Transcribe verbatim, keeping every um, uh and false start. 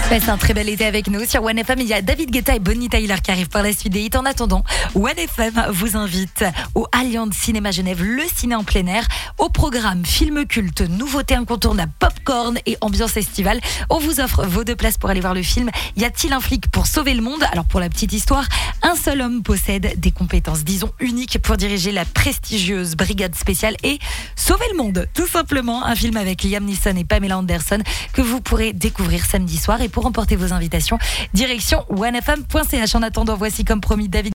Passez un très bel été avec nous sur One F M. Il y a David Guetta et Bonnie Tyler qui arrivent par la suite des hits. En attendant, One F M vous invite au Allianz Cinéma Genève, le ciné en plein air. Au programme, film culte, nouveautés incontournables, popcorn et ambiance estivale. On vous offre vos deux places pour aller voir le film. Y a-t-il un flic pour sauver le monde ? Alors pour la petite histoire, un seul homme possède des compétences, disons uniques, pour diriger la prestigieuse brigade spéciale et sauver le monde. Tout simplement, un film avec Liam Neeson et Pamela Anderson que vous pourrez découvrir samedi soir. Et pour remporter vos invitations, direction one f m point c h. En attendant, voici comme promis David